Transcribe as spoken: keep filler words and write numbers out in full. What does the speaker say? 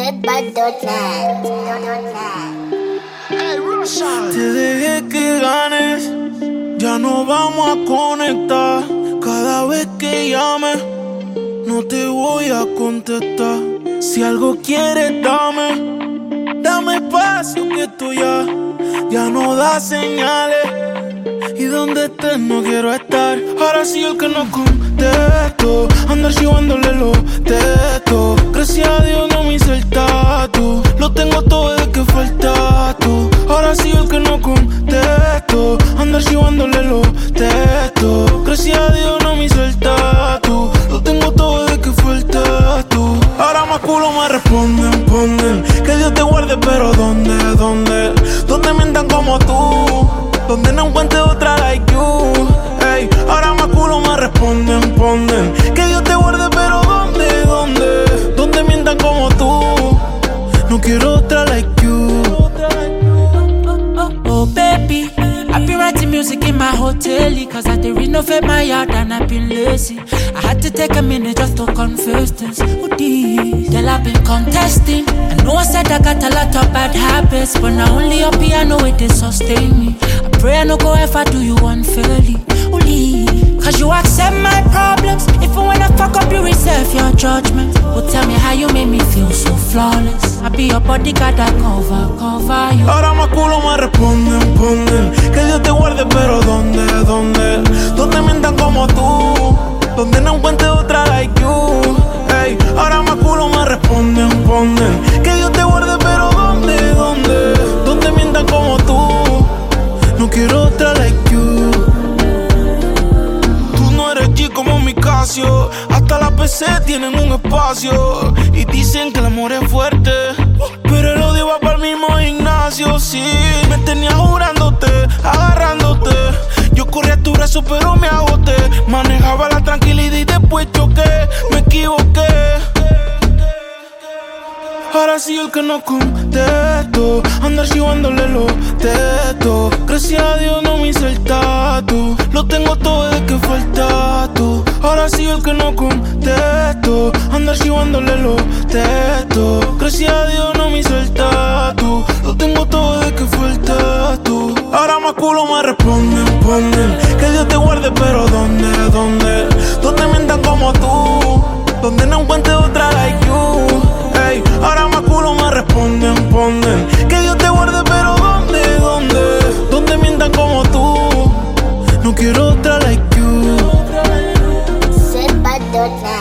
Te dejé que ganes, ya no vamos a conectar. Cada vez que llames, no te voy a contestar. Si algo quieres, dame, dame espacio que tú ya, ya no das señales. Y donde estés no quiero estar. Ahora sí el que no contesto, andar chivándole los textos. Gracias a Dios no me hice el tatu, lo tengo todo desde que falta tú. Ahora sí el que no contesto, andar chivándole los textos. Gracias a Dios no me hice el tatu, lo tengo todo desde que falta tú. Ahora más culo me responden, ponen que Dios te guarde, pero ¿dónde, dónde? ¿Dónde mientan como tú? Donde no encuentre otra like you. Ey, ahora más culo me responden, ponen que Dios te guarde, pero ¿dónde, dónde? Donde mientan como tú. No quiero otra like you. Oh, oh baby, I be writing music in my hotel, cause I did renovate my yard and I've been lazy. I had to take a minute just to confess this. Oh, dear. Girl, I've been contesting. I know I said I got a lot of bad habits, but now only your piano it they sustain me. I pray I no go ever do you unfairly. Only cause you accept my problems. Even when I fuck up, you reserve your judgment. Oh, tell me how you make me feel so flawless. I be your bodyguard, I cover, cover you. Ahora más culo me responden, ponen que Dios te guarde, pero ¿dónde, dónde? Donde mientan como tú, donde no encuentre otra like you. Ey, ahora más culo me responden, ponen que Dios te guarde, pero ¿dónde, dónde? Donde mientan como tú, no quiero otra like you. Tú no eres G como mi Casio, hasta la P C tienen un espacio y dicen que el amor es fuerte, pero el odio va para el mismo gimnasio. Sí, me tenía jurándote, agarrándote. Yo corrí a tu brazo pero me agoté. Manejaba la tranquilidad y después choqué. Me equivoqué. Ahora sí el que no contesto, andar chivándole los textos. Gracias a Dios no me hice el tatu, lo tengo todo desde que falta tú. Ahora sí el que no contesto, andar chivándole los textos. Gracias a Dios no me hice el tatu, lo tengo todo desde que falta tú. Ahora más culo me responden, ponen que Dios te guarde, pero ¿dónde, dónde? Donde mientan como tú, donde no encuentre otra like you. Ey, ahora más culo me responden, ponen que Dios te guarde, pero ¿dónde, dónde? Donde mientan como tú, no quiero otra like you. Sepa